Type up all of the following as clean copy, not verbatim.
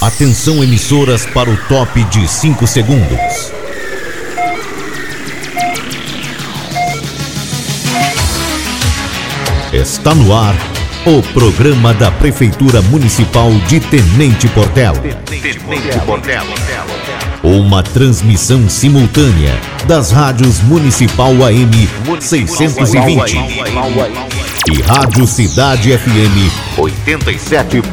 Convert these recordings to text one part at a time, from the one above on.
Atenção, emissoras, para o top de 5 segundos. Está no ar o programa da Prefeitura Municipal de Tenente Portela. Uma transmissão simultânea das rádios Municipal AM 620 e Rádio Cidade FM 87.9.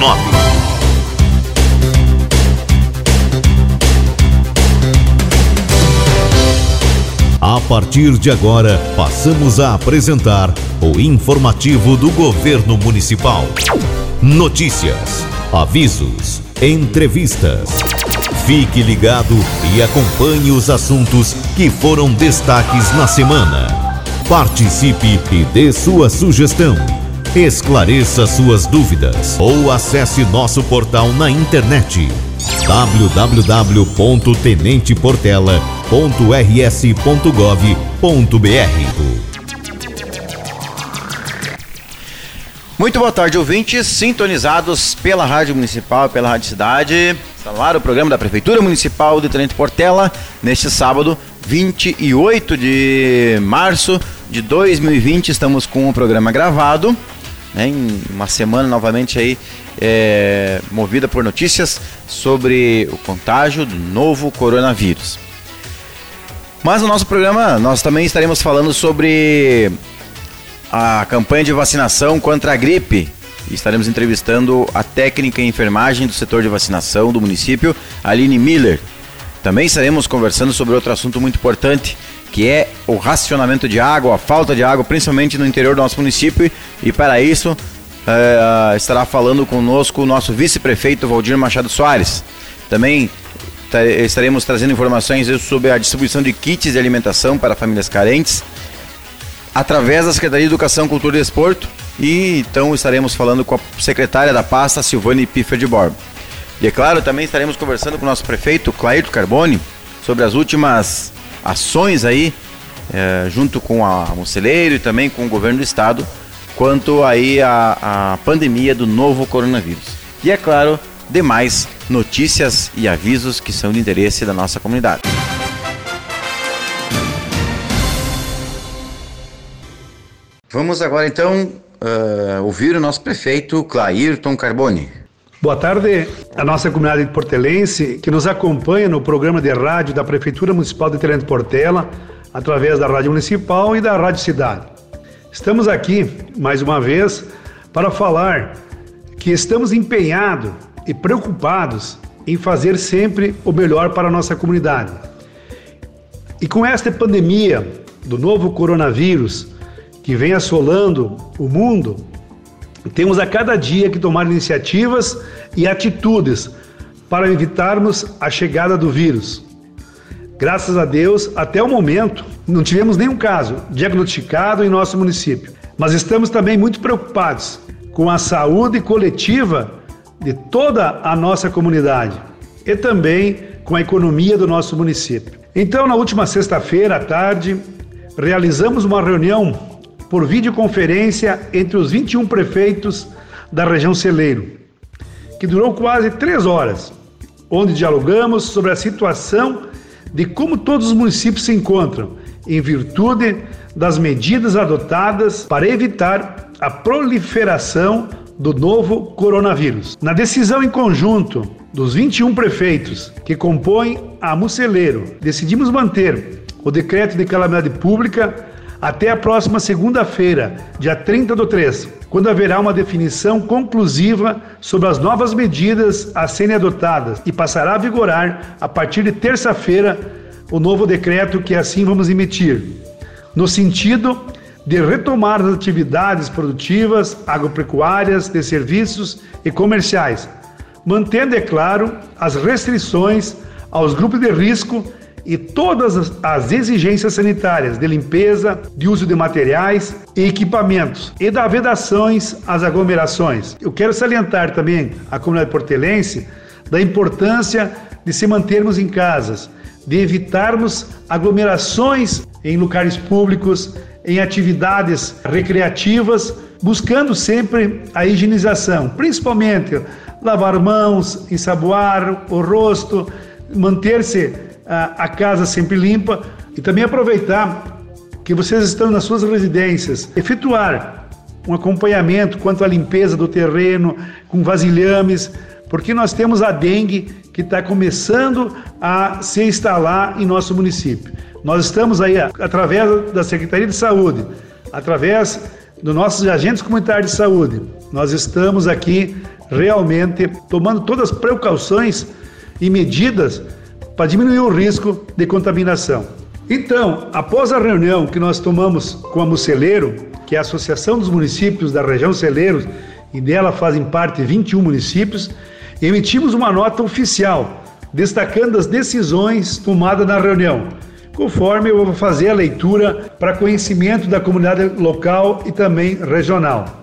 A partir de agora, passamos a apresentar o informativo do Governo Municipal. Notícias, avisos, entrevistas. Fique ligado e acompanhe os assuntos que foram destaques na semana. Participe e dê sua sugestão. Esclareça suas dúvidas ou acesse nosso portal na internet www.tenenteportela.rs.gov.br. Muito boa tarde, ouvintes sintonizados pela Rádio Municipal, pela Rádio Cidade. Está no ar o programa da Prefeitura Municipal de Tenente Portela, neste sábado, 28 de março de 2020. Estamos com o programa gravado, né, em uma semana novamente aí, movida por notícias sobre o contágio do novo coronavírus. Mas no nosso programa nós também estaremos falando sobre a campanha de vacinação contra a gripe. E estaremos entrevistando a técnica em enfermagem do setor de vacinação do município, Aline Miller. Também estaremos conversando sobre outro assunto muito importante, que é o racionamento de água, a falta de água, principalmente no interior do nosso município. E para isso estará falando conosco o nosso vice-prefeito Valdir Machado Soares. Também estaremos trazendo informações sobre a distribuição de kits de alimentação para famílias carentes, através da Secretaria de Educação, Cultura e Desporto. E então estaremos falando com a secretária da pasta, Silvane Piffer de Borba. E é claro, também estaremos conversando com o nosso prefeito, Clairton Carboni, sobre as últimas ações aí, junto com a Moceleiro e também com o governo do estado, quanto aí a pandemia do novo coronavírus. E é claro, demais notícias e avisos que são de interesse da nossa comunidade. Vamos agora então ouvir o nosso prefeito Clairton Carboni. Boa tarde à nossa comunidade portelense que nos acompanha no programa de rádio da Prefeitura Municipal de Tenente Portela, através da Rádio Municipal e da Rádio Cidade. Estamos aqui, mais uma vez, para falar que estamos empenhados e preocupados em fazer sempre o melhor para a nossa comunidade. E com esta pandemia do novo coronavírus, que vem assolando o mundo, temos a cada dia que tomar iniciativas e atitudes para evitarmos a chegada do vírus. Graças a Deus, até o momento, não tivemos nenhum caso diagnosticado em nosso município. Mas estamos também muito preocupados com a saúde coletiva de toda a nossa comunidade e também com a economia do nosso município. Então, na última sexta-feira à tarde, realizamos uma reunião por videoconferência entre os 21 prefeitos da região Celeiro, que durou quase 3 horas, onde dialogamos sobre a situação de como todos os municípios se encontram, em virtude das medidas adotadas para evitar a proliferação do novo coronavírus. Na decisão em conjunto dos 21 prefeitos que compõem a Moceleiro, decidimos manter o decreto de calamidade pública até a próxima segunda-feira, dia 30/3, quando haverá uma definição conclusiva sobre as novas medidas a serem adotadas e passará a vigorar a partir de terça-feira o novo decreto que assim vamos emitir, no sentido de retomar as atividades produtivas, agropecuárias, de serviços e comerciais, mantendo, é claro, as restrições aos grupos de risco e todas as exigências sanitárias de limpeza, de uso de materiais e equipamentos e da vedações às aglomerações. Eu quero salientar também à comunidade portelense da importância de se mantermos em casas, de evitarmos aglomerações em locais públicos, em atividades recreativas, buscando sempre a higienização, principalmente lavar mãos, ensaboar o rosto, manter-se a casa sempre limpa e também aproveitar que vocês estão nas suas residências, efetuar um acompanhamento quanto à limpeza do terreno, com vasilhames, porque nós temos a dengue que está começando a se instalar em nosso município. Nós estamos aí, através da Secretaria de Saúde, através dos nossos agentes comunitários de saúde, nós estamos aqui realmente tomando todas as precauções e medidas para diminuir o risco de contaminação. Então, após a reunião que nós tomamos com a Muceleiro, que é a Associação dos Municípios da Região Celeiros, e dela fazem parte 21 municípios, emitimos uma nota oficial, destacando as decisões tomadas na reunião, conforme eu vou fazer a leitura para conhecimento da comunidade local e também regional.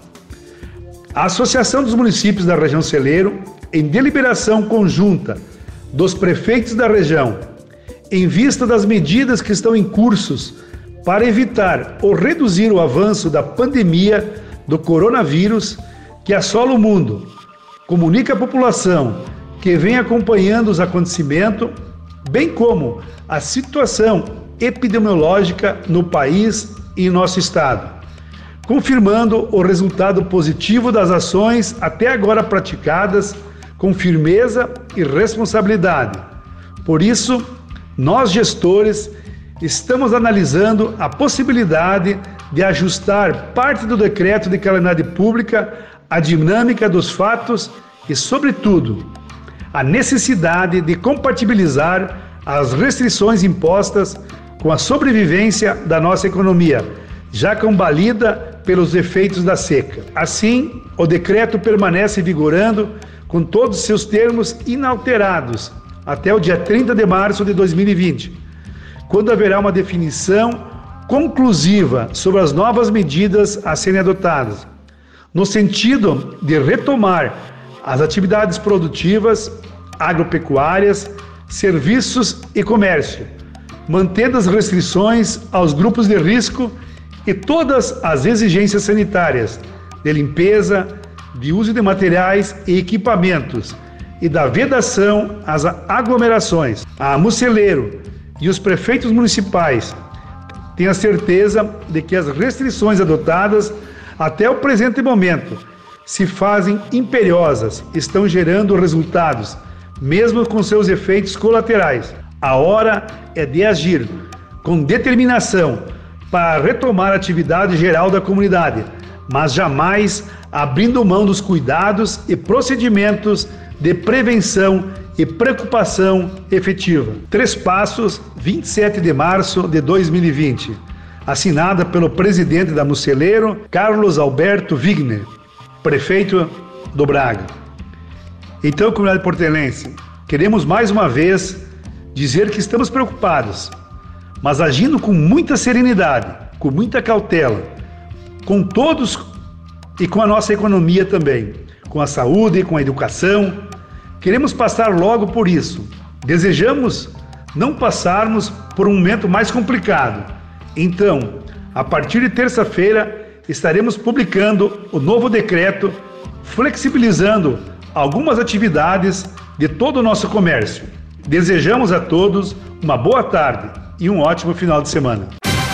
A Associação dos Municípios da Região Celeiro, em deliberação conjunta dos prefeitos da região, em vista das medidas que estão em cursos para evitar ou reduzir o avanço da pandemia do coronavírus que assola o mundo, comunica à população que vem acompanhando os acontecimentos, bem como a situação epidemiológica no país e em nosso estado, confirmando o resultado positivo das ações até agora praticadas com firmeza e responsabilidade. Por isso, nós gestores estamos analisando a possibilidade de ajustar parte do decreto de calamidade pública à dinâmica dos fatos e, sobretudo, a necessidade de compatibilizar as restrições impostas com a sobrevivência da nossa economia, já combalida pelos efeitos da seca. Assim, o decreto permanece vigorando com todos os seus termos inalterados até o dia 30 de março de 2020, quando haverá uma definição conclusiva sobre as novas medidas a serem adotadas, no sentido de retomar as atividades produtivas, agropecuárias, serviços e comércio, mantendo as restrições aos grupos de risco e todas as exigências sanitárias, de limpeza, de uso de materiais e equipamentos e da vedação às aglomerações. A Muceleiro e os prefeitos municipais têm a certeza de que as restrições adotadas até o presente momento se fazem imperiosas, estão gerando resultados, mesmo com seus efeitos colaterais. A hora é de agir com determinação para retomar a atividade geral da comunidade, mas jamais abrindo mão dos cuidados e procedimentos de prevenção e preocupação efetiva. 3 Passos, 27 de março de 2020. Assinada pelo presidente da Muceleiro, Carlos Alberto Wigner, prefeito do Braga. Então, comunidade portelense, queremos mais uma vez dizer que estamos preocupados, mas agindo com muita serenidade, com muita cautela, com todos e com a nossa economia também, com a saúde, com a educação. Queremos passar logo por isso. Desejamos não passarmos por um momento mais complicado. Então, a partir de terça-feira, estaremos publicando o novo decreto, flexibilizando algumas atividades de todo o nosso comércio. Desejamos a todos uma boa tarde e um ótimo final de semana.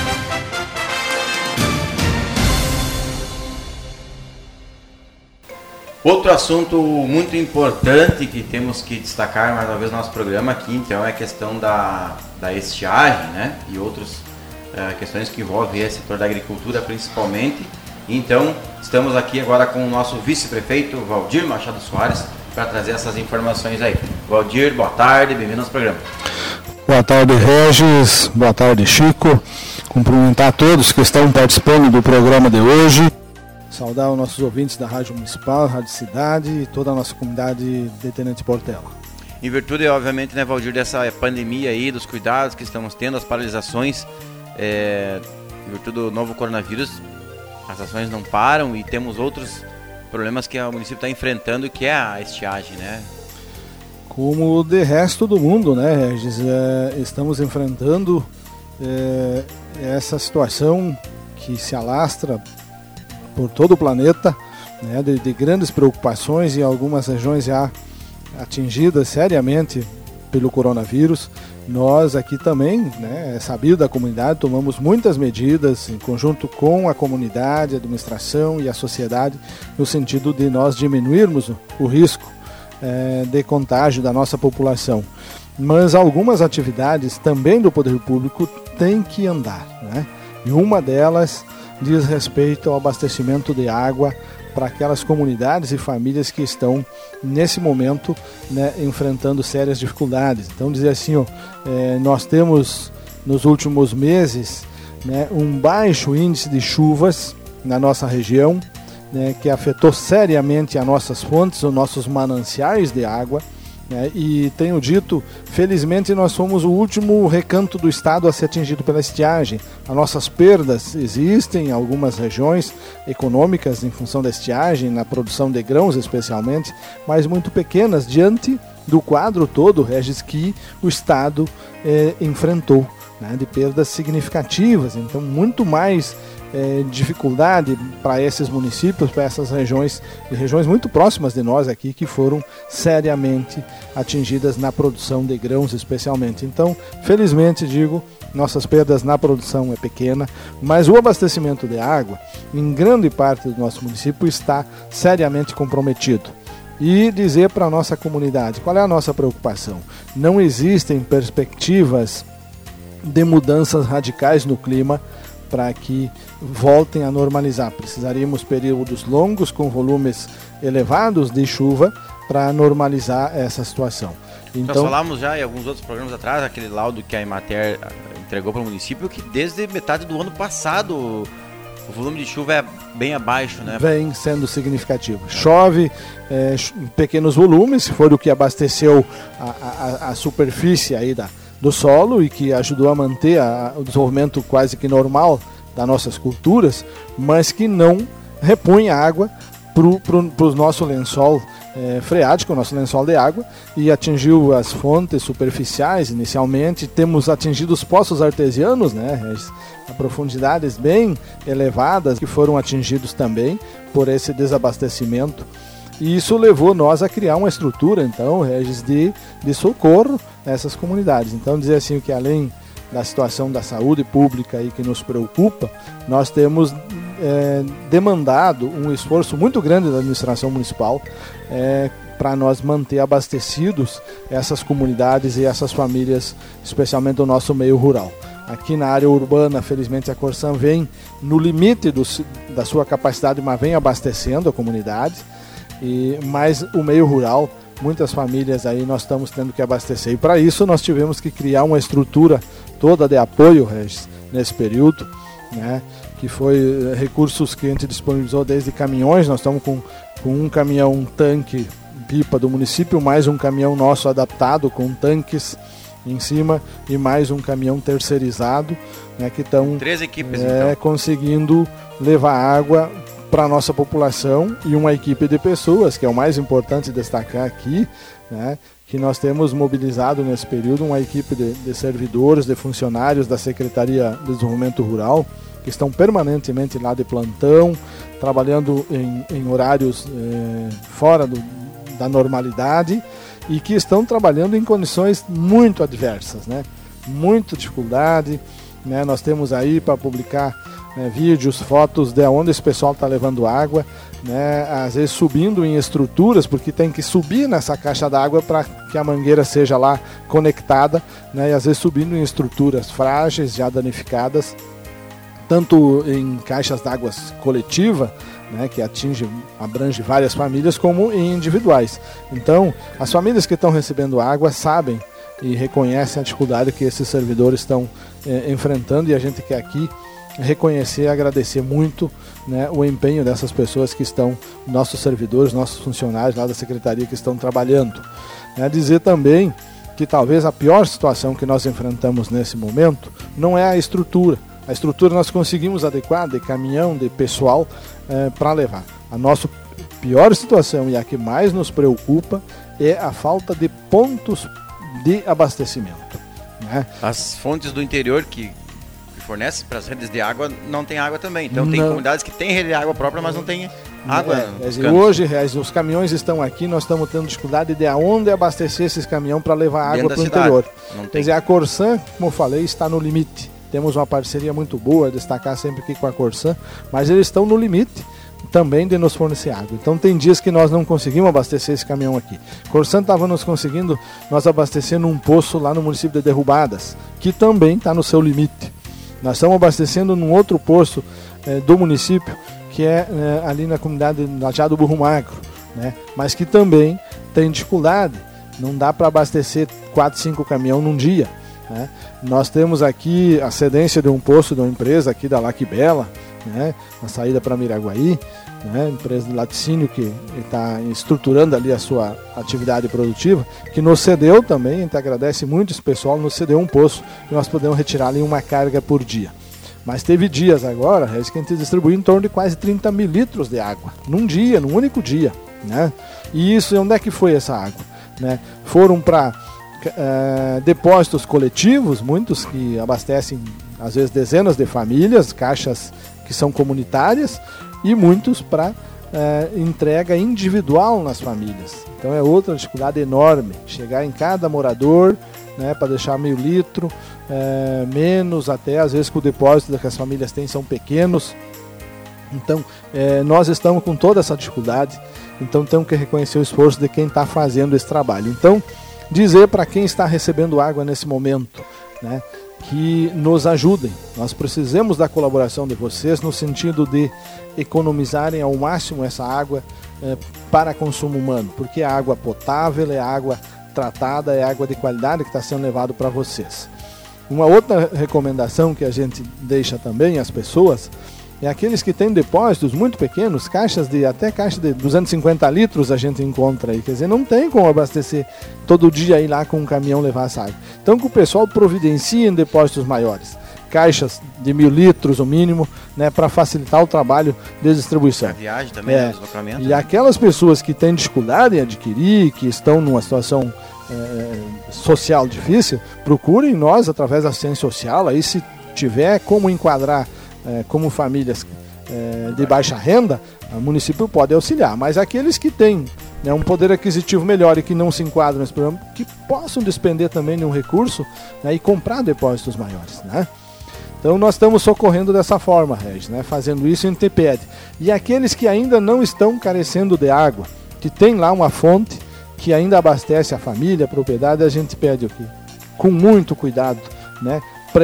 Outro assunto muito importante que temos que destacar mais uma vez no nosso programa aqui, então, é a questão da estiagem, né? E outras questões que envolvem o setor da agricultura principalmente. Então, estamos aqui agora com o nosso vice-prefeito, Valdir Machado Soares, para trazer essas informações aí. Valdir, boa tarde, bem-vindo ao programa. Boa tarde, Regis, boa tarde, Chico. Cumprimentar a todos que estão participando do programa de hoje. Saudar os nossos ouvintes da Rádio Municipal, Rádio Cidade e toda a nossa comunidade de Tenente Portela. Em virtude, obviamente, né, Valdir, dessa pandemia aí, dos cuidados que estamos tendo, as paralisações, em virtude do novo coronavírus, as ações não param e temos outros problemas que o município está enfrentando, que é a estiagem, né? Como de resto do mundo, né, Regis? Estamos enfrentando essa situação que se alastra por todo o planeta, né, de grandes preocupações em algumas regiões já atingidas seriamente pelo coronavírus. Nós aqui também, né, é sabido da comunidade, tomamos muitas medidas em conjunto com a comunidade, a administração e a sociedade, no sentido de nós diminuirmos o risco de contágio da nossa população. Mas algumas atividades também do poder público têm que andar, né? E uma delas diz respeito ao abastecimento de água para aquelas comunidades e famílias que estão nesse momento, né, enfrentando sérias dificuldades. Então dizer assim, nós temos nos últimos meses, né, um baixo índice de chuvas na nossa região, né, que afetou seriamente as nossas fontes, os nossos mananciais de água. E tenho dito, felizmente nós somos o último recanto do estado a ser atingido pela estiagem. As nossas perdas existem em algumas regiões econômicas em função da estiagem, na produção de grãos especialmente, mas muito pequenas diante do quadro todo, Regis, que o estado enfrentou, né, de perdas significativas. Então muito mais dificuldade para esses municípios, para essas regiões muito próximas de nós aqui, que foram seriamente atingidas na produção de grãos especialmente. Então, felizmente, digo, nossas perdas na produção é pequena, mas o abastecimento de água, em grande parte do nosso município, está seriamente comprometido. E dizer para a nossa comunidade, qual é a nossa preocupação? Não existem perspectivas de mudanças radicais no clima para que voltem a normalizar. Precisaríamos períodos longos com volumes elevados de chuva para normalizar essa situação. Então, nós falamos já em alguns outros programas atrás, aquele laudo que a Emater entregou para o município, que desde metade do ano passado o volume de chuva é bem abaixo, né? Vem sendo significativo. Chove em pequenos volumes, se for o que abasteceu a superfície aí do solo e que ajudou a manter o desenvolvimento quase que normal das nossas culturas, mas que não repõe água para o nosso lençol freático, o nosso lençol de água, e atingiu as fontes superficiais inicialmente. Temos atingido os poços artesianos, né, a profundidades bem elevadas, que foram atingidos também por esse desabastecimento. E isso levou nós a criar uma estrutura, então, Regis, de socorro nessas comunidades. Então, dizer assim que além da situação da saúde pública aí que nos preocupa, nós temos demandado um esforço muito grande da administração municipal para nós manter abastecidos essas comunidades e essas famílias, especialmente do nosso meio rural. Aqui na área urbana, felizmente, a Corsan vem no limite da sua capacidade, mas vem abastecendo a comunidade. Mas o meio rural, muitas famílias aí nós estamos tendo que abastecer. E para isso nós tivemos que criar uma estrutura toda de apoio, Regis, nesse período, né, que foi recursos que a gente disponibilizou desde caminhões. Nós estamos com um caminhão tanque pipa do município, mais um caminhão nosso adaptado com tanques em cima e mais um caminhão terceirizado, né, que estão 3 equipes, então, conseguindo levar água para a nossa população, e uma equipe de pessoas, que é o mais importante destacar aqui, né, que nós temos mobilizado nesse período uma equipe de servidores, de funcionários da Secretaria de Desenvolvimento Rural, que estão permanentemente lá de plantão, trabalhando em horários fora da normalidade, e que estão trabalhando em condições muito adversas, né, muita dificuldade, né. Nós temos aí para publicar vídeos, fotos de onde esse pessoal está levando água, né, às vezes subindo em estruturas, porque tem que subir nessa caixa d'água para que a mangueira seja lá conectada, né, e às vezes subindo em estruturas frágeis, já danificadas, tanto em caixas d'água coletiva, né, que abrange várias famílias, como em individuais. Então, as famílias que estão recebendo água sabem e reconhecem a dificuldade que esses servidores estão enfrentando, e a gente quer aqui reconhecer e agradecer muito, né, o empenho dessas pessoas que estão, nossos servidores, nossos funcionários lá da Secretaria que estão trabalhando. Dizer também que talvez a pior situação que nós enfrentamos nesse momento não é a estrutura. A estrutura nós conseguimos adequar de caminhão, de pessoal para levar. A nossa pior situação e a que mais nos preocupa é a falta de pontos de abastecimento, né? As fontes do interior que fornece para as redes de água não tem água também. Então tem comunidades que têm rede de água própria, mas não tem água. Hoje, os caminhões estão aqui, nós estamos tendo dificuldade de aonde abastecer esses caminhões para levar água para o interior. Quer dizer, a Corsan, como eu falei, está no limite. Temos uma parceria muito boa, destacar sempre aqui com a Corsan, mas eles estão no limite também de nos fornecer água. Então tem dias que nós não conseguimos abastecer esse caminhão aqui. Corsan estava nos conseguindo nós abastecendo um poço lá no município de Derrubadas, que também está no seu limite. Nós estamos abastecendo num outro poço do município, que é ali na comunidade Lajeado Burro Magro, né? Mas que também tem dificuldade. Não dá para abastecer 4, 5 caminhões num dia, né? Nós temos aqui a cedência de um poço de uma empresa aqui da Laquibela, né, na saída para Miraguaí, né, empresa de laticínio que está estruturando ali a sua atividade produtiva, que nos cedeu também, a gente agradece muito esse pessoal, nos cedeu um poço que nós podemos retirar ali uma carga por dia. Mas teve dias agora, que a gente distribuiu em torno de quase 30 mil litros de água, num dia, num único dia, né? E isso, onde é que foi essa água? Né? Foram para depósitos coletivos, muitos que abastecem às vezes dezenas de famílias, caixas que são comunitárias, e muitos para entrega individual nas famílias. Então é outra dificuldade enorme, chegar em cada morador, né, para deixar meio litro, menos até, às vezes que o depósito que as famílias têm são pequenos. Então nós estamos com toda essa dificuldade, então temos que reconhecer o esforço de quem está fazendo esse trabalho. Então, dizer para quem está recebendo água nesse momento, né, que nos ajudem. Nós precisamos da colaboração de vocês no sentido de economizarem ao máximo essa água para consumo humano, porque é água potável, é água tratada, é água de qualidade que está sendo levado para vocês. Uma outra recomendação que a gente deixa também às pessoas é aqueles que têm depósitos muito pequenos, até caixa de 250 litros a gente encontra aí, quer dizer, não tem como abastecer todo dia ir lá com um caminhão levar essa água. Então que o pessoal providencie em depósitos maiores, caixas de 1.000 litros o mínimo, né, para facilitar o trabalho de distribuição. A viagem também, deslocamento. E aquelas pessoas que têm dificuldade em adquirir, que estão numa situação social difícil, procurem nós através da assistência social, aí se tiver como enquadrar como famílias de baixa renda, o município pode auxiliar, mas aqueles que têm, né, um poder aquisitivo melhor e que não se enquadram nesse programa, que possam despender também de um recurso, né, e comprar depósitos maiores, né? Então nós estamos socorrendo dessa forma, Regis, né, fazendo isso em TPED. E aqueles que ainda não estão carecendo de água, que tem lá uma fonte que ainda abastece a família, a propriedade, a gente pede aqui, com muito cuidado, né,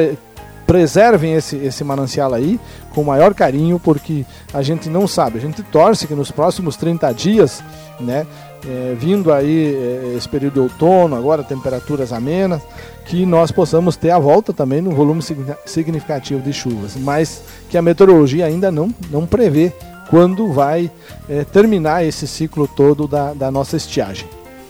preservem esse manancial aí com o maior carinho, porque a gente não sabe, a gente torce que nos próximos 30 dias, né, vindo aí esse período de outono, agora temperaturas amenas, que nós possamos ter a volta também no volume significativo de chuvas, mas que a meteorologia ainda não prevê quando vai terminar esse ciclo todo da nossa estiagem.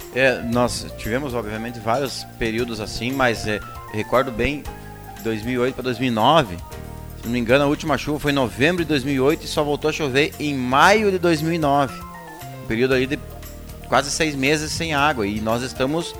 Nós tivemos obviamente vários períodos assim, mas recordo bem 2008 para 2009, se não me engano a última chuva foi em novembro de 2008 e só voltou a chover em maio de 2009, um período aí de quase 6 meses sem água, e nós estamos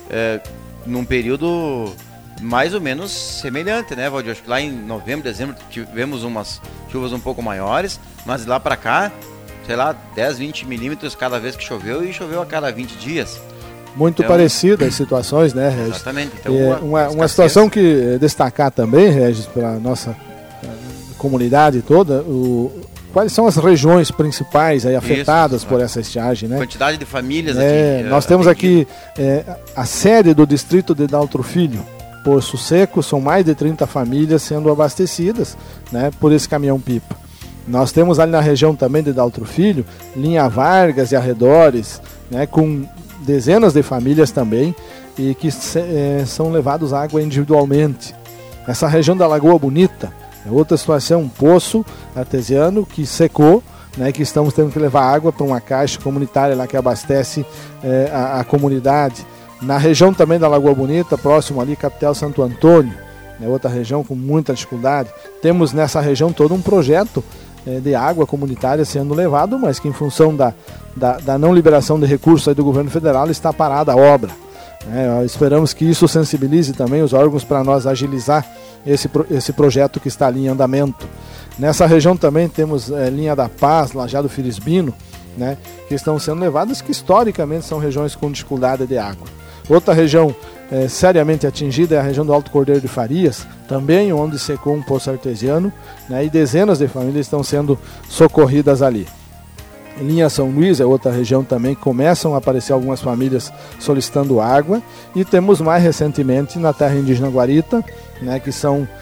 num período mais ou menos semelhante, né, Valdir? Acho que lá em novembro, dezembro tivemos umas chuvas um pouco maiores, mas lá para cá, sei lá, 10, 20 milímetros cada vez que choveu, e choveu a cada 20 dias. Muito parecida as situações, né, Regis? Exatamente. Então, uma situação que destacar também, Regis, para a nossa comunidade toda, quais são as regiões principais aí afetadas por essa estiagem, né? Quantidade de famílias aqui. Nós temos aqui a sede do distrito de Daltro Filho, Poço Seco, são mais de 30 famílias sendo abastecidas, né, por esse caminhão-pipa. Nós temos ali na região também de Daltro Filho, Linha Vargas e arredores, né, com dezenas de famílias também, e que são levados água individualmente. Essa região da Lagoa Bonita é outra situação, um poço artesiano que secou, né, que estamos tendo que levar água para uma caixa comunitária lá que abastece a comunidade. Na região também da Lagoa Bonita, próximo ali, Capitel Santo Antônio, é outra região com muita dificuldade. Temos nessa região todo um projeto de água comunitária sendo levado, mas que em função da não liberação de recursos aí do governo federal está parada a obra. Esperamos que isso sensibilize também os órgãos para nós agilizar esse projeto que está ali em andamento. Nessa região também temos Linha da Paz, Lajeado Firisbino, né, que estão sendo levadas, que historicamente são regiões com dificuldade de água. Outra região seriamente atingida é a região do Alto Cordeiro de Farias, também onde secou um poço artesiano, né, e dezenas de famílias estão sendo socorridas ali. Linha São Luís é outra região também que começam a aparecer algumas famílias solicitando água, e temos mais recentemente na terra indígena Guarita, né, que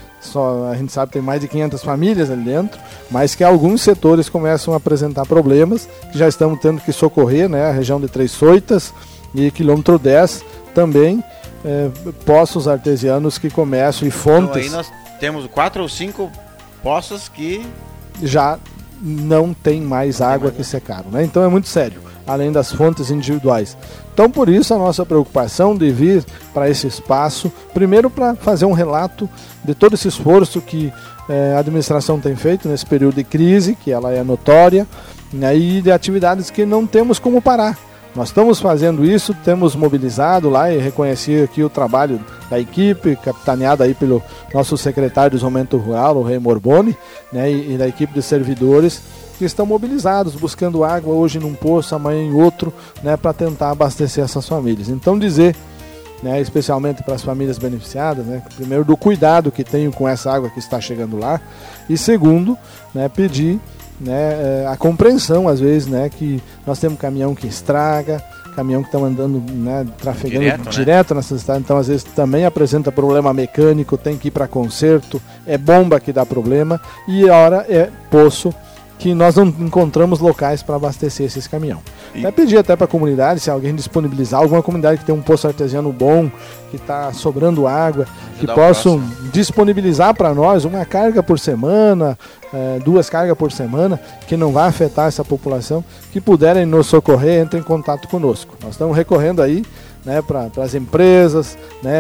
a gente sabe que tem mais de 500 famílias ali dentro, mas que alguns setores começam a apresentar problemas, que já estamos tendo que socorrer, né, a região de Três Soitas e quilômetro 10 também, poços artesianos que começam, e fontes. Então aí nós temos 4 ou 5 poços que já não tem mais água que secaram, né? Então é muito sério, além das fontes individuais. Então por isso a nossa preocupação de vir para esse espaço, primeiro para fazer um relato de todo esse esforço que a administração tem feito nesse período de crise, que ela é notória, né, e de atividades que não temos como parar. Nós estamos fazendo isso, temos mobilizado lá, e reconheci aqui o trabalho da equipe, capitaneada aí pelo nosso secretário de Desenvolvimento Rural, o Rei Morboni, né, e da equipe de servidores, que estão mobilizados, buscando água hoje num poço, amanhã em outro, né, para tentar abastecer essas famílias. Então dizer, né, especialmente para as famílias beneficiadas, né, primeiro do cuidado que tenho com essa água que está chegando lá, e segundo, né, pedir, né, a compreensão às vezes, né, que nós temos caminhão que estraga, caminhão que está andando, né, trafegando direto nessa cidade, então às vezes também apresenta problema mecânico, tem que ir para conserto, é bomba que dá problema, e a hora é poço, que nós não encontramos locais para abastecer esses caminhões. Pedir até para a comunidade, se alguém disponibilizar, alguma comunidade que tem um poço artesiano bom, que está sobrando água, que possam disponibilizar para nós uma carga por semana, 2 cargas por semana, que não vai afetar essa população, que puderem nos socorrer, entrem em contato conosco. Nós estamos recorrendo aí, né, para as empresas, né,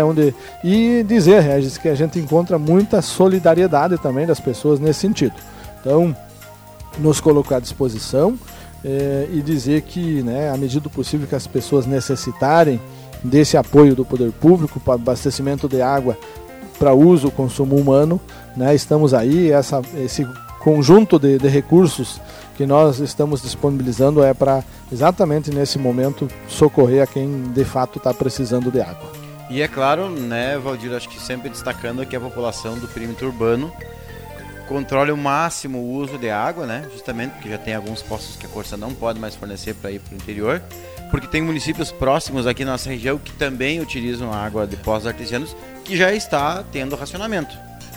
e dizer, Regis, que a gente encontra muita solidariedade também das pessoas nesse sentido. Então, nos colocar à disposição e dizer que, né, à medida do possível que as pessoas necessitarem desse apoio do poder público para abastecimento de água para uso, consumo humano, né, estamos aí, esse conjunto de recursos que nós estamos disponibilizando é para exatamente nesse momento socorrer a quem de fato está precisando de água. E é claro, né, Valdir, acho que sempre destacando que a população do perímetro urbano controle o máximo o uso de água, né? Justamente porque já tem alguns postos que a Corsa não pode mais fornecer para ir para o interior, porque tem municípios próximos aqui na nossa região que também utilizam a água de poços artesianos, que já está tendo racionamento.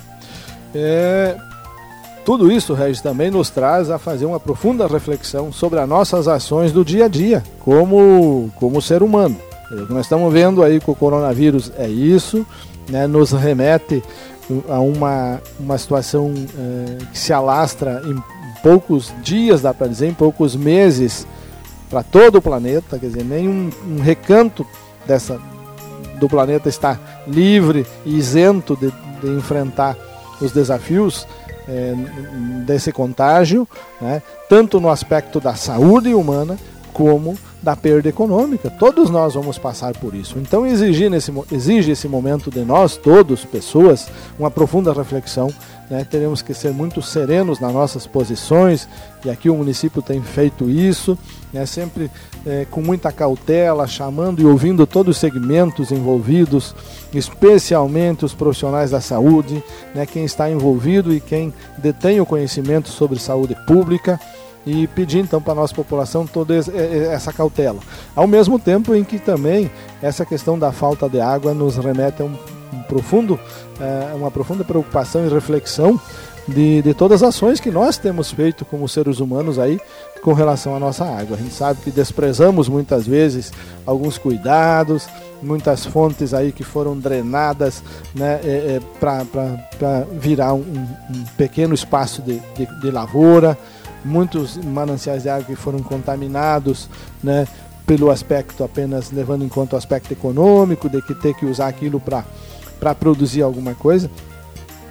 Tudo isso, Regis, também nos traz a fazer uma profunda reflexão sobre as nossas ações do dia a dia, como ser humano. O que nós estamos vendo aí com o coronavírus é isso, né? Nos remete a uma situação que se alastra em poucos dias, dá para dizer, em poucos meses, para todo o planeta. Quer dizer, nenhum recanto do planeta está livre e isento de enfrentar os desafios desse contágio, né? Tanto no aspecto da saúde humana como da perda econômica. Todos nós vamos passar por isso. Então exige esse momento de nós, todos, pessoas, uma profunda reflexão, né? Teremos que ser muito serenos nas nossas posições, e aqui o município tem feito isso, né? Sempre com muita cautela, chamando e ouvindo todos os segmentos envolvidos, especialmente os profissionais da saúde, né? Quem está envolvido e quem detém o conhecimento sobre saúde pública, e pedir então para a nossa população toda essa cautela. Ao mesmo tempo em que também essa questão da falta de água nos remete a uma profunda preocupação e reflexão de todas as ações que nós temos feito como seres humanos aí com relação à nossa água. A gente sabe que desprezamos muitas vezes alguns cuidados, muitas fontes aí que foram drenadas, né, para virar um pequeno espaço de lavoura, muitos mananciais de água que foram contaminados, né, pelo aspecto apenas levando em conta o aspecto econômico, de que ter que usar aquilo para produzir alguma coisa.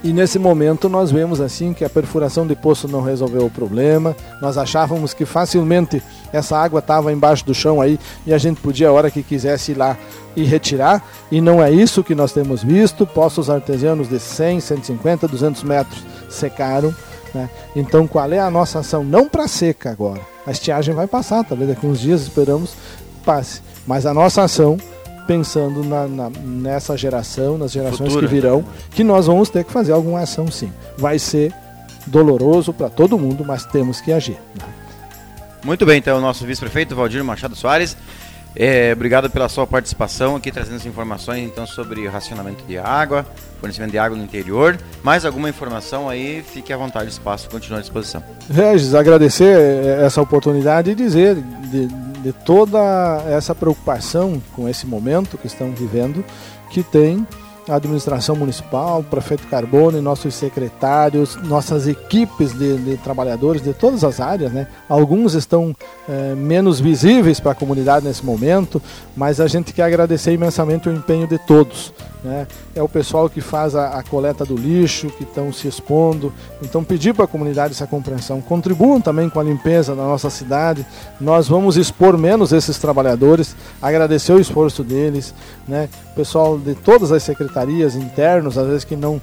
E nesse momento nós vemos assim que a perfuração de poço não resolveu o problema. Nós achávamos que facilmente essa água estava embaixo do chão aí e a gente podia a hora que quisesse ir lá e retirar, e não é isso que nós temos visto. Poços artesianos de 100, 150, 200 metros secaram, né? Então qual é a nossa ação? Não para seca agora, a estiagem vai passar, talvez daqui uns dias esperamos passe, mas a nossa ação pensando nessa geração, nas gerações futura, que virão, que nós vamos ter que fazer alguma ação sim. Vai ser doloroso para todo mundo, mas temos que agir, né? Muito bem, então o nosso vice-prefeito Valdir Machado Soares, obrigado pela sua participação aqui, trazendo as informações então sobre racionamento de água, fornecimento de água no interior. Mais alguma informação aí, fique à vontade, o espaço continua à disposição. Regis, agradecer essa oportunidade e dizer de toda essa preocupação com esse momento que estamos vivendo, que tem a administração municipal, o prefeito Carbone, nossos secretários, nossas equipes de trabalhadores de todas as áreas, né? Alguns estão menos visíveis para a comunidade nesse momento, mas a gente quer agradecer imensamente o empenho de todos, né? É o pessoal que faz a coleta do lixo, que estão se expondo. Então pedir para a comunidade essa compreensão, contribuam também com a limpeza da nossa cidade. Nós vamos expor menos esses trabalhadores, agradecer o esforço deles, né? Pessoal de todas as secretarias internos, às vezes que não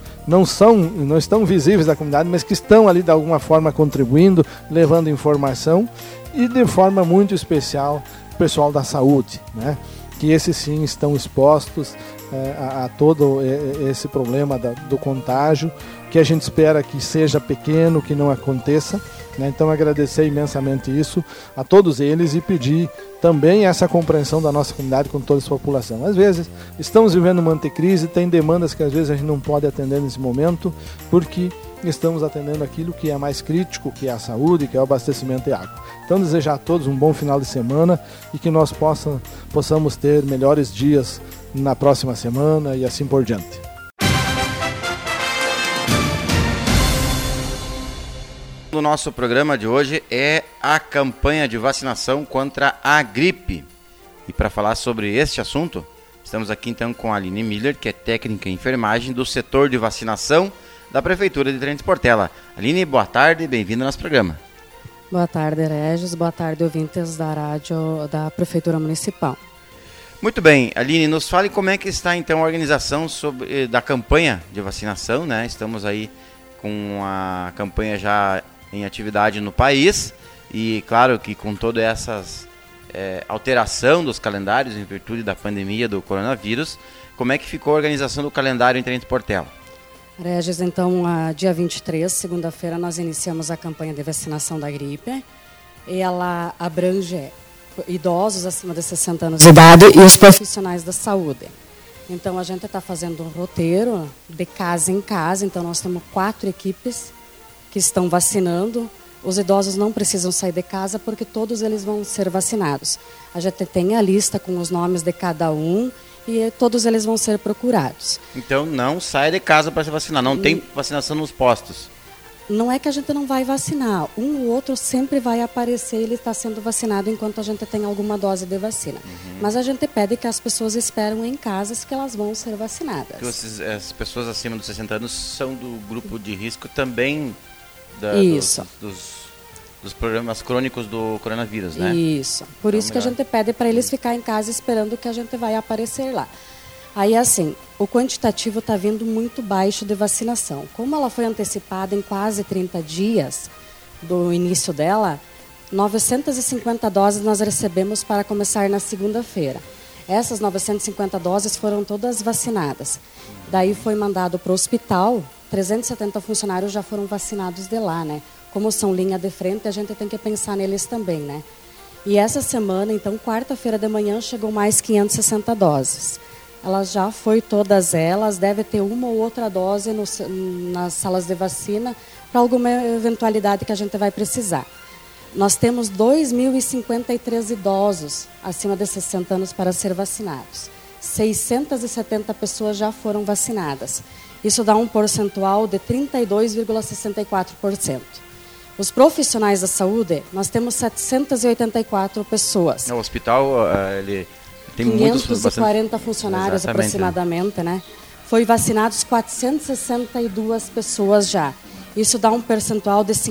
estão visíveis da comunidade, mas que estão ali de alguma forma contribuindo, levando informação, e de forma muito especial o pessoal da saúde, né? Que esses sim estão expostos a todo esse problema do contágio, que a gente espera que seja pequeno, que não aconteça, né? Então agradecer imensamente isso a todos eles e pedir também essa compreensão da nossa comunidade com toda a sua população. Às vezes estamos vivendo uma antecrise, tem demandas que às vezes a gente não pode atender nesse momento, porque estamos atendendo aquilo que é mais crítico, que é a saúde, que é o abastecimento de água. Então desejar a todos um bom final de semana e que nós possamos ter melhores dias na próxima semana e assim por diante. O nosso programa de hoje é a campanha de vacinação contra a gripe. E para falar sobre este assunto, estamos aqui então com a Aline Miller, que é técnica em enfermagem do setor de vacinação da Prefeitura de Tenente Portela. Aline, boa tarde, bem-vinda ao nosso programa. Boa tarde, Regis. Boa tarde, ouvintes da rádio da Prefeitura Municipal. Muito bem, Aline, nos fale como é que está então a organização da campanha de vacinação, né? Estamos aí com a campanha já em atividade no país e claro que com toda essa alteração dos calendários em virtude da pandemia do coronavírus, como é que ficou a organização do calendário em Tenente Portela? Regis, então, dia 23, segunda-feira, nós iniciamos a campanha de vacinação da gripe. E ela abrange idosos acima de 60 anos de idade e os profissionais da saúde. Então, a gente está fazendo um roteiro de casa em casa. Então, nós temos 4 equipes que estão vacinando. Os idosos não precisam sair de casa porque todos eles vão ser vacinados. A gente tem a lista com os nomes de cada um e todos eles vão ser procurados. Então não sai de casa para se vacinar, não tem vacinação nos postos? Não é que a gente não vai vacinar, um ou outro sempre vai aparecer e ele está sendo vacinado enquanto a gente tem alguma dose de vacina. Mas a gente pede que as pessoas esperem em casa que elas vão ser vacinadas. As pessoas acima dos 60 anos são do grupo de risco também dos problemas crônicos do coronavírus, né? Isso. Por então, isso que a gente pede para eles ficar em casa esperando que a gente vai aparecer lá. Aí, assim, o quantitativo está vindo muito baixo de vacinação. Como ela foi antecipada em quase 30 dias do início dela, 950 doses nós recebemos para começar na segunda-feira. Essas 950 doses foram todas vacinadas. Daí foi mandado para o hospital, 370 funcionários já foram vacinados de lá, né? Como são linha de frente, a gente tem que pensar neles também, né? E essa semana, então, quarta-feira de manhã, chegou mais 560 doses. Elas já foi todas elas, deve ter uma ou outra dose nas salas de vacina para alguma eventualidade que a gente vai precisar. Nós temos 2.053 idosos acima de 60 anos para ser vacinados. 670 pessoas já foram vacinadas. Isso dá um percentual de 32,64%. Os profissionais da saúde, nós temos 784 pessoas. O hospital, ele tem 540 funcionários. Exatamente, aproximadamente, né? foi vacinados 462 pessoas já. Isso dá um percentual de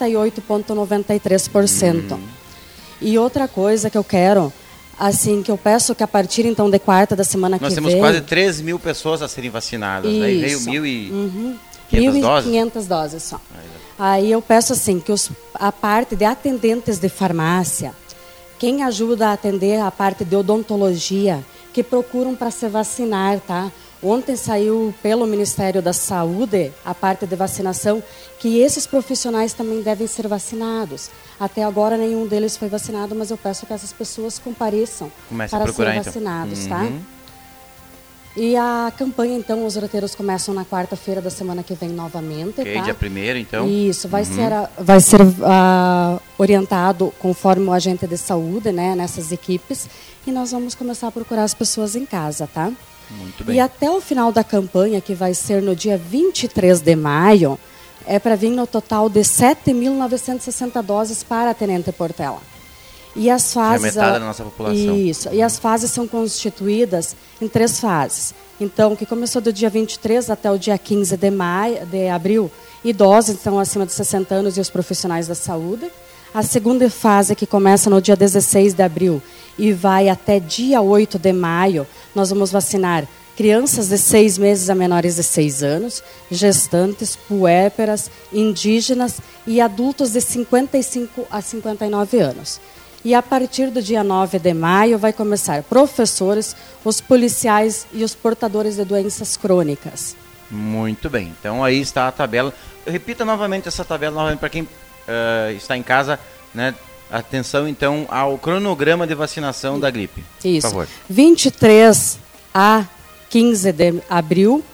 58,93%. E outra coisa que eu quero, assim, que eu peço que a partir então de quarta da semana que vem... Nós temos quase 3 mil pessoas a serem vacinadas, né? E veio 1.500 doses? 1.500 doses só. Aí eu peço assim, que a parte de atendentes de farmácia, quem ajuda a atender a parte de odontologia, que procuram para se vacinar, tá? Ontem saiu pelo Ministério da Saúde a parte de vacinação, que esses profissionais também devem ser vacinados. Até agora nenhum deles foi vacinado, mas eu peço que essas pessoas compareçam para serem vacinados, tá? E a campanha, então, os roteiros começam na quarta-feira da semana que vem novamente, tá? Dia 1º, então. Isso, vai ser orientado conforme o agente de saúde, né, nessas equipes, e nós vamos começar a procurar as pessoas em casa, tá? Muito bem. E até o final da campanha, que vai ser no dia 23 de maio, é para vir no total de 7.960 doses para a Tenente Portela. E as fases... Que é metade da nossa população. Isso. E as fases são constituídas em 3 fases. Então, que começou do dia 23 até o dia 15 de abril, idosos, então, acima de 60 anos e os profissionais da saúde. A segunda fase, que começa no dia 16 de abril e vai até dia 8 de maio, nós vamos vacinar crianças de 6 meses a menores de 6 anos, gestantes, puérperas, indígenas e adultos de 55 a 59 anos. E a partir do dia 9 de maio vai começar professores, os policiais e os portadores de doenças crônicas. Muito bem. Então aí está a tabela. Repita novamente essa tabela para quem está em casa, né? Atenção então ao cronograma de vacinação da gripe. Isso. Por favor. 23 a 15 de abril,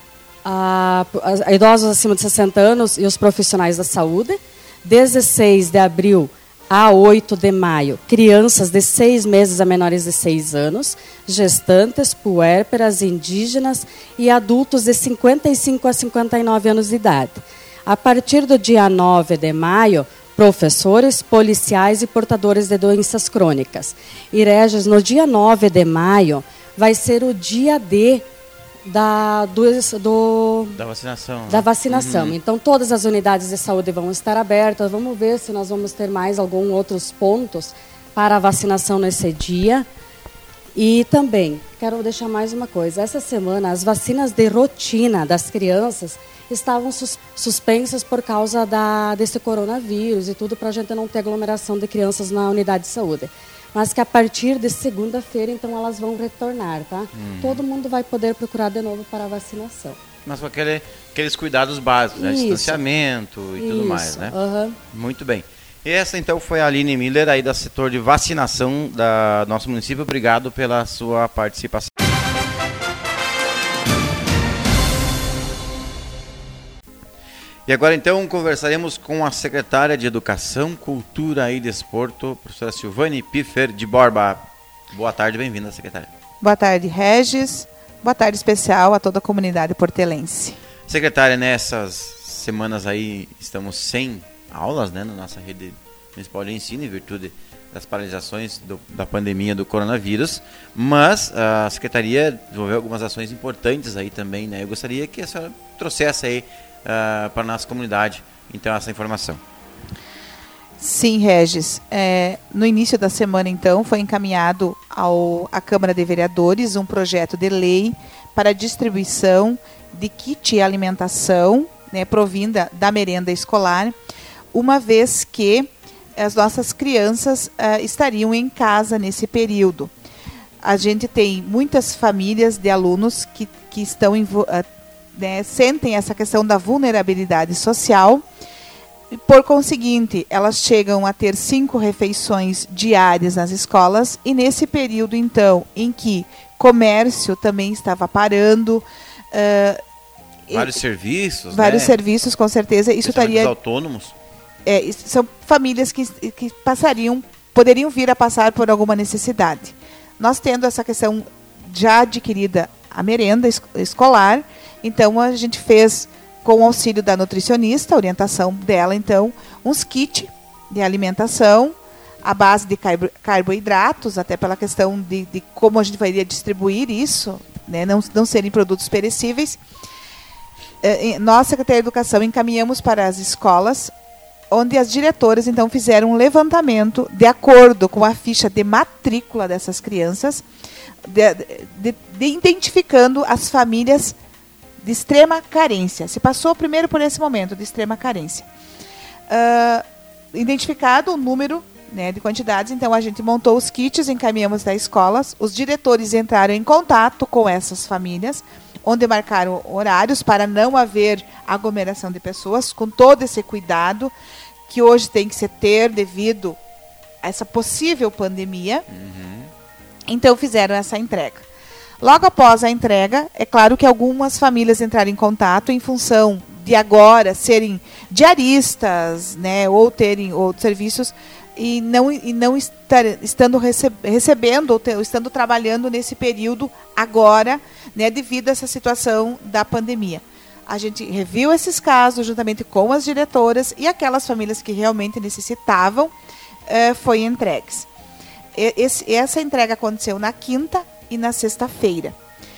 idosos acima de 60 anos e os profissionais da saúde. 16 de abril a 8 de maio, crianças de 6 meses a menores de 6 anos, gestantes, puérperas, indígenas e adultos de 55 a 59 anos de idade. A partir do dia 9 de maio, professores, policiais e portadores de doenças crônicas. E, Regis, no dia 9 de maio, vai ser o dia da vacinação. Da vacinação. Então, todas as unidades de saúde vão estar abertas. Vamos ver se nós vamos ter mais alguns outros pontos para a vacinação nesse dia. E também, quero deixar mais uma coisa. Essa semana, as vacinas de rotina das crianças estavam suspensas por causa desse coronavírus e tudo, para a gente não ter aglomeração de crianças na unidade de saúde. Mas que a partir de segunda-feira, então, elas vão retornar, tá? Todo mundo vai poder procurar de novo para a vacinação. Mas com aqueles cuidados básicos, né? Distanciamento e tudo mais, né? Muito bem. E essa, então, foi a Aline Miller, aí do setor de vacinação do nosso município. Obrigado pela sua participação. E agora, então, conversaremos com a secretária de Educação, Cultura e Desporto, professora Silvane Piffer de Borba. Boa tarde, bem-vinda, secretária. Boa tarde, Regis. Boa tarde especial a toda a comunidade portelense. Secretária, nessas semanas aí estamos sem aulas, né, na nossa rede municipal de ensino, em virtude das paralisações da pandemia do coronavírus, mas a secretaria desenvolveu algumas ações importantes aí também, né? Eu gostaria que a senhora trouxesse aí para a nossa comunidade, então, essa informação. Sim, Regis. No início da semana, então, foi encaminhado à Câmara de Vereadores um projeto de lei para a distribuição de kit alimentação, né, provinda da merenda escolar, uma vez que as nossas crianças estariam em casa nesse período. A gente tem muitas famílias de alunos que estão sentem essa questão da vulnerabilidade social. Por conseguinte, elas chegam a ter 5 refeições diárias nas escolas, e nesse período, então, em que comércio também estava parando... vários serviços, vários serviços, com certeza. Isso estaria... autônomos. São famílias que poderiam vir a passar por alguma necessidade. Nós tendo essa questão já adquirida, a merenda escolar, então a gente fez, com o auxílio da nutricionista, a orientação dela, então, uns kits de alimentação à base de carboidratos, até pela questão de como a gente vai distribuir isso né, não serem produtos perecíveis, nós, Secretaria de Educação, encaminhamos para as escolas, onde as diretoras, então, fizeram um levantamento de acordo com a ficha de matrícula dessas crianças, de identificando as famílias de extrema carência. Se passou primeiro por esse momento de extrema carência. Identificado o número, né, de quantidades, então a gente montou os kits, encaminhamos das escolas, os diretores entraram em contato com essas famílias, onde marcaram horários para não haver aglomeração de pessoas, com todo esse cuidado que hoje tem que se ter devido a essa possível pandemia. Então fizeram essa entrega. Logo após a entrega, é claro que algumas famílias entraram em contato em função de agora serem diaristas, né, ou terem outros serviços e não estando recebendo ou estando trabalhando nesse período agora, né, devido a essa situação da pandemia. A gente reviu esses casos juntamente com as diretoras e aquelas famílias que realmente necessitavam foi entregues. Essa entrega aconteceu na quinta e na sexta-feira.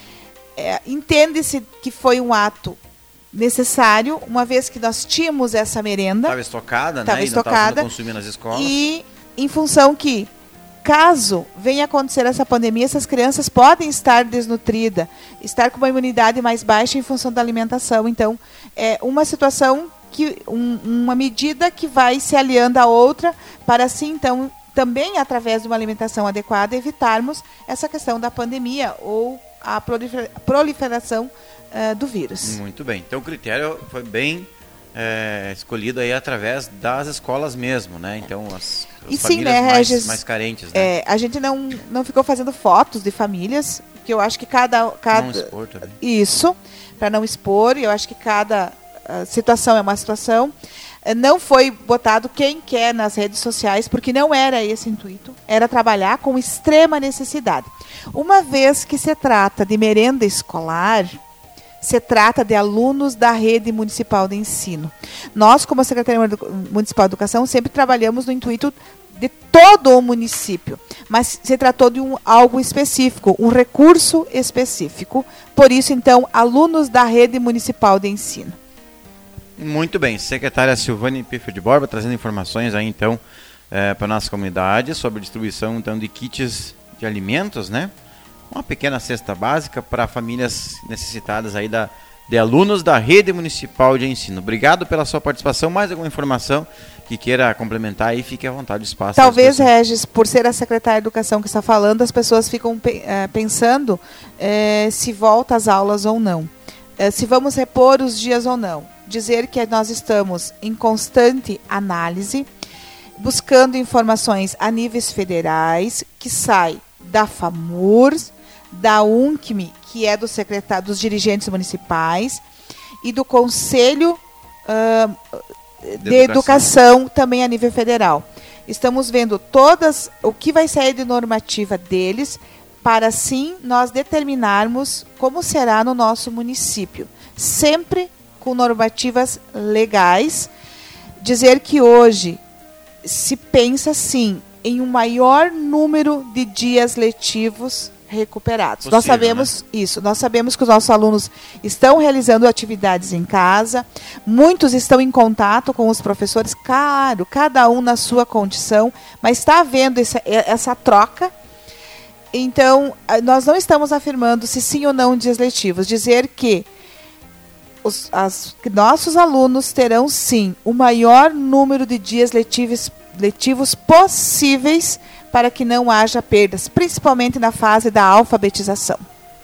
Entende-se que foi um ato necessário, uma vez que nós tínhamos essa merenda. Estava estocada, né? E não estava sendo consumida nas escolas. E em função que, caso venha acontecer essa pandemia, essas crianças podem estar desnutridas, estar com uma imunidade mais baixa em função da alimentação. Então, é uma situação, uma medida que vai se aliando à outra, para assim, então, também através de uma alimentação adequada, evitarmos essa questão da pandemia ou a proliferação do vírus. Muito bem. Então o critério foi bem escolhido aí através das escolas mesmo, né? Então as e famílias sim, né, Regis, mais carentes, né? A gente não ficou fazendo fotos de famílias, que eu acho que cada não expor também. Isso, para não expor, eu acho que cada situação é uma situação. Não foi botado quem quer nas redes sociais, porque não era esse o intuito, era trabalhar com extrema necessidade. Uma vez que se trata de merenda escolar, se trata de alunos da rede municipal de ensino. Nós, como Secretaria Municipal de Educação, sempre trabalhamos no intuito de todo o município, mas se tratou de algo específico, um recurso específico. Por isso, então, alunos da rede municipal de ensino. Muito bem, secretária Silvane Piffer de Borba, trazendo informações aí então para a nossa comunidade sobre distribuição então, de kits de alimentos, né? Uma pequena cesta básica para famílias necessitadas aí de alunos da rede municipal de ensino. Obrigado pela sua participação. Mais alguma informação que queira complementar aí, fique à vontade, o espaço. Talvez, Regis, por ser a secretária de Educação que está falando, as pessoas ficam pensando se volta às aulas ou não. Se vamos repor os dias ou não. Dizer que nós estamos em constante análise, buscando informações a níveis federais, que sai da FAMURS, da UNCME, que é dos dirigentes municipais, e do Conselho de Educação também a nível federal. Estamos vendo o que vai sair de normativa deles, para assim nós determinarmos como será no nosso município. Sempre com normativas legais. Dizer que hoje se pensa, sim, em um maior número de dias letivos recuperados. Possível, nós sabemos, né? Isso. Nós sabemos que os nossos alunos estão realizando atividades em casa, muitos estão em contato com os professores, claro, cada um na sua condição, mas está havendo essa troca. Então, nós não estamos afirmando se sim ou não dias letivos. Dizer que nossos alunos terão, sim, o maior número de dias letivos possíveis para que não haja perdas, principalmente na fase da alfabetização.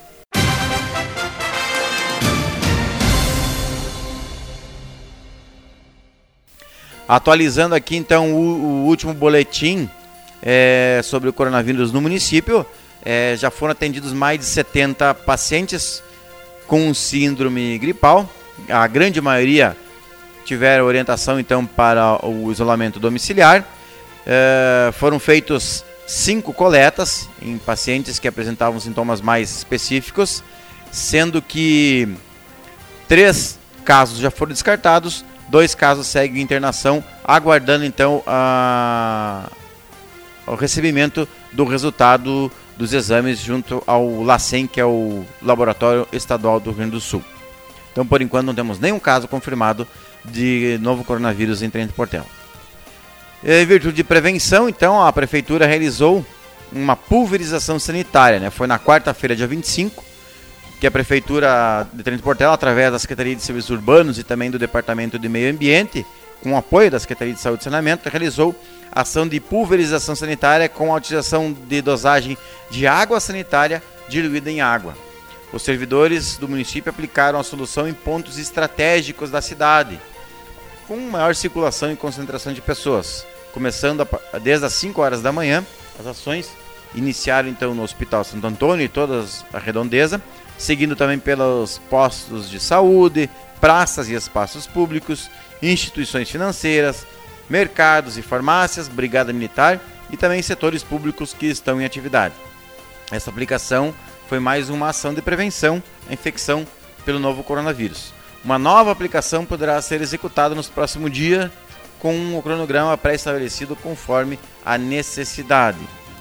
Atualizando aqui, então, o último boletim sobre o coronavírus no município, já foram atendidos mais de 70 pacientes com síndrome gripal. A grande maioria tiveram orientação então para o isolamento domiciliar. Foram feitos 5 coletas em pacientes que apresentavam sintomas mais específicos, sendo que 3 casos já foram descartados, 2 casos seguem em internação, aguardando então o recebimento do resultado dos exames junto ao LACEN, que é o Laboratório Estadual do Rio Grande do Sul. Então, por enquanto, não temos nenhum caso confirmado de novo coronavírus em Tenente Portela. Em virtude de prevenção, então, a Prefeitura realizou uma pulverização sanitária, né? Foi na quarta-feira, dia 25, que a Prefeitura de Tenente Portela, através da Secretaria de Serviços Urbanos e também do Departamento de Meio Ambiente, com o apoio da Secretaria de Saúde e Saneamento, realizou ação de pulverização sanitária com a utilização de dosagem de água sanitária diluída em água. Os servidores do município aplicaram a solução em pontos estratégicos da cidade, com maior circulação e concentração de pessoas. Começando desde as 5 horas da manhã, as ações iniciaram então no Hospital Santo Antônio e toda a redondeza, seguindo também pelos postos de saúde, praças e espaços públicos, instituições financeiras, mercados e farmácias, brigada militar e também setores públicos que estão em atividade. Essa aplicação foi mais uma ação de prevenção à infecção pelo novo coronavírus. Uma nova aplicação poderá ser executada nos próximos dias com o cronograma pré-estabelecido conforme a necessidade.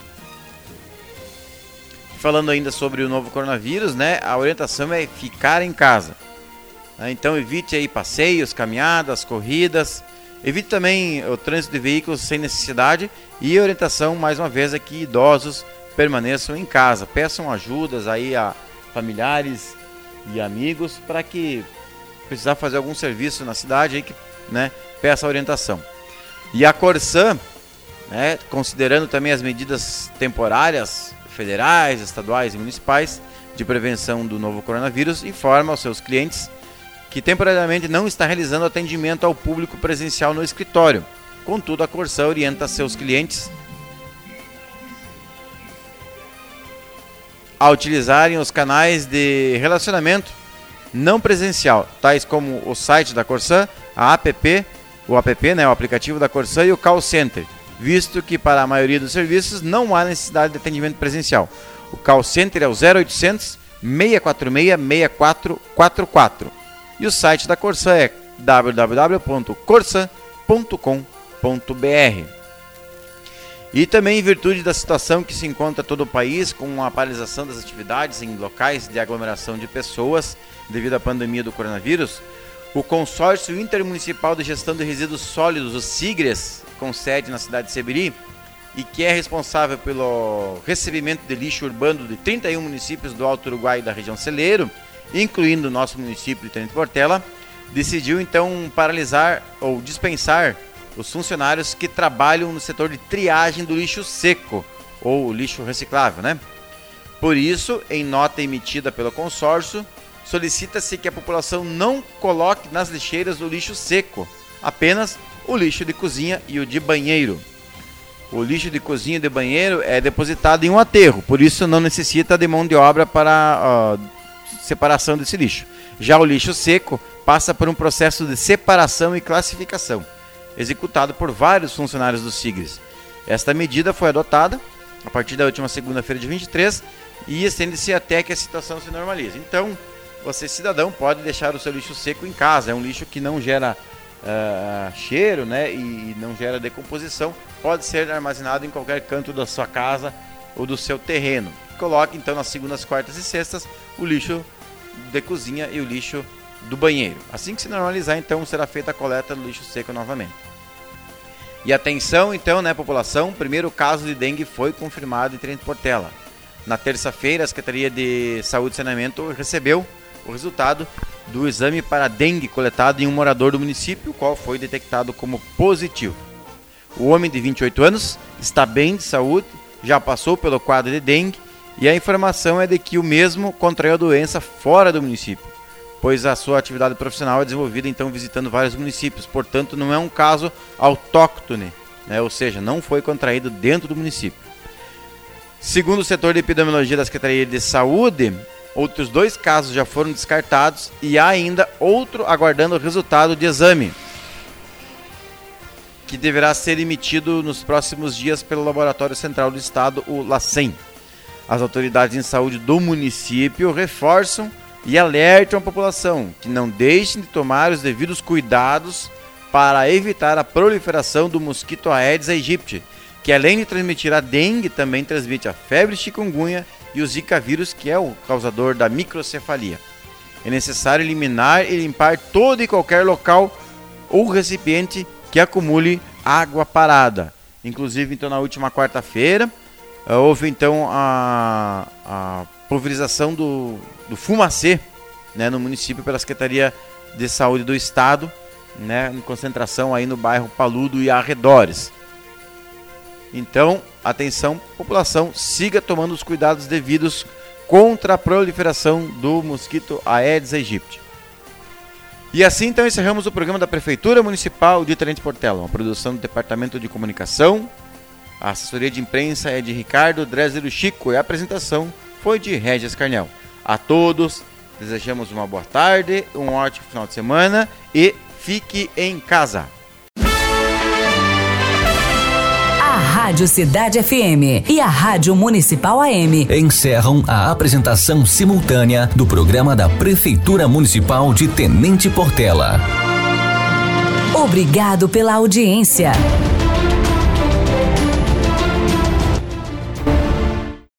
Falando ainda sobre o novo coronavírus, né, a orientação é ficar em casa. Então evite aí passeios, caminhadas, corridas. Evite também o trânsito de veículos sem necessidade e a orientação, mais uma vez, é que idosos permaneçam em casa. Peçam ajudas aí a familiares e amigos para que precisar fazer algum serviço na cidade, aí que, né, peça a orientação. E a Corsã, né, considerando também as medidas temporárias, federais, estaduais e municipais de prevenção do novo coronavírus, informa aos seus clientes que temporariamente não está realizando atendimento ao público presencial no escritório. Contudo, a Corsã orienta seus clientes a utilizarem os canais de relacionamento não presencial, tais como o site da Corsã, o app, né, o aplicativo da Corsã e o call center, visto que para a maioria dos serviços não há necessidade de atendimento presencial. O call center é o 0800 646 6444 e o site da Corsã é www.corsan.com.br. E também em virtude da situação que se encontra todo o país, com a paralisação das atividades em locais de aglomeração de pessoas devido à pandemia do coronavírus, o Consórcio Intermunicipal de Gestão de Resíduos Sólidos, o SIGRES, com sede na cidade de Seberi, e que é responsável pelo recebimento de lixo urbano de 31 municípios do Alto Uruguai e da região Celeiro, incluindo o nosso município de Tenente Portela, decidiu então paralisar ou dispensar os funcionários que trabalham no setor de triagem do lixo seco, ou lixo reciclável, né? Por isso, em nota emitida pelo consórcio, solicita-se que a população não coloque nas lixeiras o lixo seco, apenas o lixo de cozinha e o de banheiro. O lixo de cozinha e de banheiro é depositado em um aterro, por isso não necessita de mão de obra para separação desse lixo. Já o lixo seco passa por um processo de separação e classificação, executado por vários funcionários do SIGRES. Esta medida foi adotada a partir da última segunda-feira de 23 e estende-se até que a situação se normalize. Então, você, cidadão, pode deixar o seu lixo seco em casa. É um lixo que não gera cheiro, né, e não gera decomposição. Pode ser armazenado em qualquer canto da sua casa ou do seu terreno. Coloque, então, nas segundas, quartas e sextas o lixo de cozinha e o lixo do banheiro. Assim que se normalizar, então, será feita a coleta do lixo seco novamente. E atenção, então, né, população, o primeiro caso de dengue foi confirmado em Tenente Portela. Na terça-feira, a Secretaria de Saúde e Saneamento recebeu o resultado do exame para dengue coletado em um morador do município, o qual foi detectado como positivo. O homem de 28 anos está bem de saúde, já passou pelo quadro de dengue e a informação é de que o mesmo contraiu a doença fora do município, pois a sua atividade profissional é desenvolvida então visitando vários municípios, portanto não é um caso autóctone, né? Ou seja, não foi contraído dentro do município. Segundo o setor de epidemiologia da Secretaria de Saúde, outros 2 casos já foram descartados e há ainda outro aguardando o resultado de exame, que deverá ser emitido nos próximos dias pelo Laboratório Central do Estado, o LACEN. As autoridades em saúde do município reforçam e alertam a população que não deixem de tomar os devidos cuidados para evitar a proliferação do mosquito Aedes aegypti, que além de transmitir a dengue, também transmite a febre chikungunya e o Zika vírus, que é o causador da microcefalia. É necessário eliminar e limpar todo e qualquer local ou recipiente que acumule água parada. Inclusive, então, na última quarta-feira, houve então a pulverização do fumacê, né, no município pela Secretaria de Saúde do Estado, né, em concentração aí no bairro Paludo e arredores. Então, atenção, população, siga tomando os cuidados devidos contra a proliferação do mosquito Aedes aegypti. E assim, então, encerramos o programa da Prefeitura Municipal de Tenente Portela, uma produção do Departamento de Comunicação. A assessoria de imprensa é de Ricardo Dresler Chico e a apresentação foi de Regis Carnel. A todos, desejamos uma boa tarde, um ótimo final de semana e fique em casa. A Rádio Cidade FM e a Rádio Municipal AM encerram a apresentação simultânea do programa da Prefeitura Municipal de Tenente Portela. Obrigado pela audiência.